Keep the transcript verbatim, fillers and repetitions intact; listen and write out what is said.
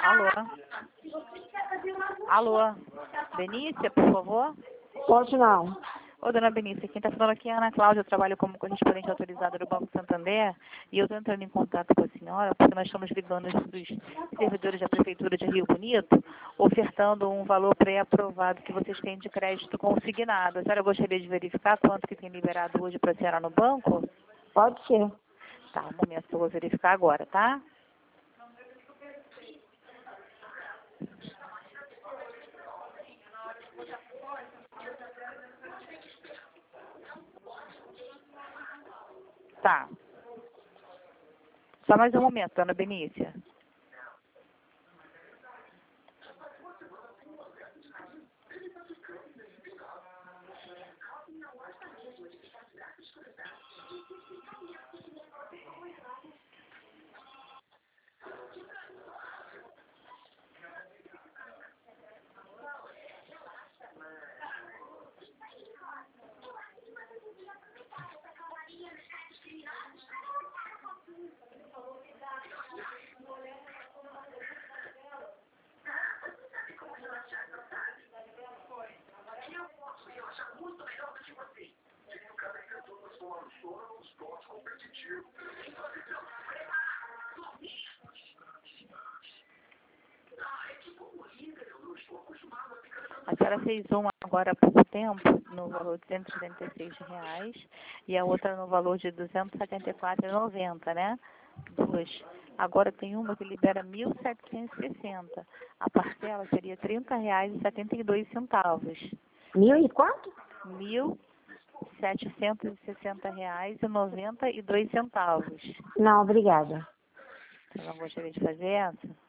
Alô? Alô? Benícia, por favor? Pode não. Ô, dona Benícia, quem está falando aqui é a Ana Cláudia, eu trabalho como correspondente autorizada do Banco Santander e eu estou entrando em contato com a senhora porque nós estamos ligando dos servidores da Prefeitura de Rio Bonito ofertando um valor pré-aprovado que vocês têm de crédito consignado. A senhora gostaria de verificar quanto que tem liberado hoje para a senhora no banco? Pode ser. Tá, um momento que eu vou verificar agora, tá? Tá. Só mais um momento, dona Benícia. A senhora fez uma agora há pouco tempo, no valor de cento e setenta e seis reais, e a outra no valor de duzentos e setenta e quatro reais e noventa centavos, né? Duas. Agora tem uma que libera mil setecentos e sessenta. A parcela seria trinta reais e setenta e dois centavos. Mil e quanto? Mil setecentos e sessenta reais e noventa e dois centavos. Não, obrigada. Você não gostaria de fazer essa?